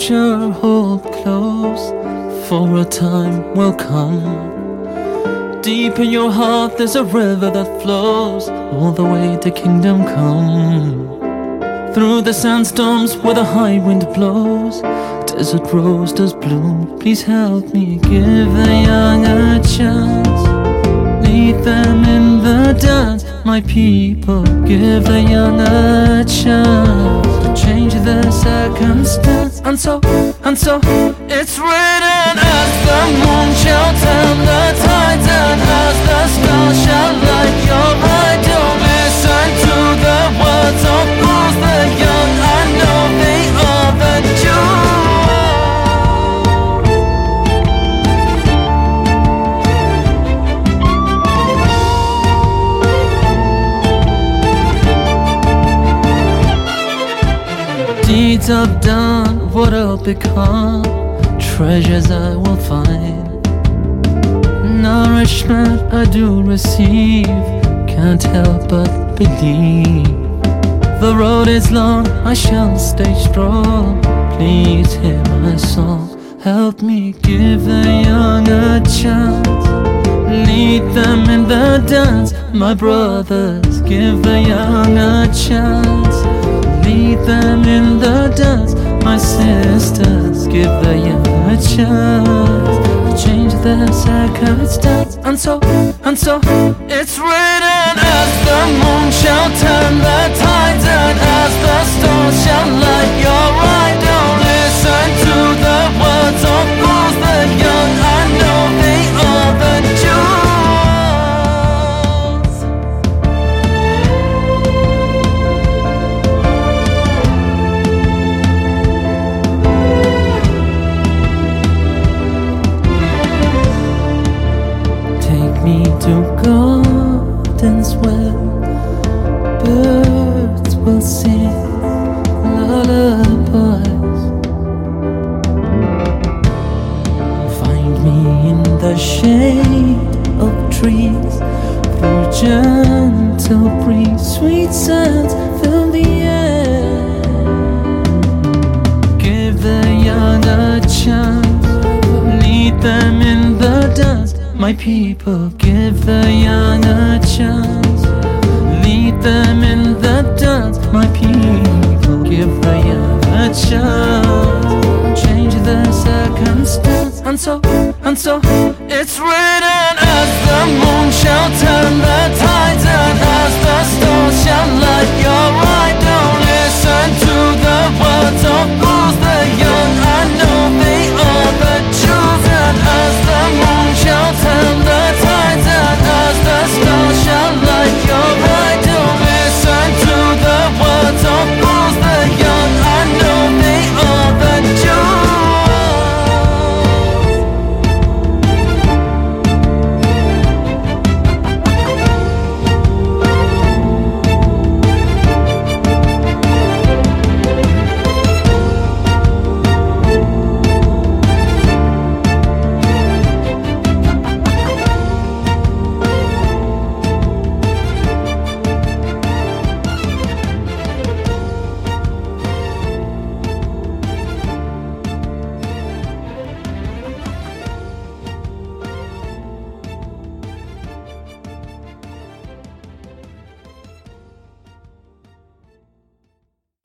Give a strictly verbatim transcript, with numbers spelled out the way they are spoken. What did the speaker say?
future hold close, for a time will come. Deep in your heart there's a river that flows all the way to kingdom come. Through the sandstorms where the high wind blows, desert rose does bloom. Please help me give the young a chance. Lead them in the dance, my people. Give the young a chance to change their circumstance. And so, and so, it's written, as the moon shall turn the tides, and as the stars shall light your right. Don't listen to the words of fools, the young, I know they are the Jews. Deeds I've done, what I'll become, treasures I will find. Nourishment I do receive, can't help but believe. The road is long, I shall stay strong. Please hear my song, help me give the young a chance. Lead them in the dance, my brothers. Give the young a chance. Lead them in the dance, my sisters. Give the young a chance to change their circumstance. And so, and so, it's written, as the moon shall turn the tides, and as the stars shall light your right. Don't listen to the words of fools, the young, I know they are the Jews. Me to gardens where birds will sing lullabies. Find me in the shade of trees, through gentle breeze, sweet scents fill the air. Give the young a chance, lead them in the dance, my people. Give the young a chance, lead them in the dance, my people. Give the young a chance, change their circumstance. And so, and so, it's written, as the moon shall turn the tides, and as the stars shall light your eyes.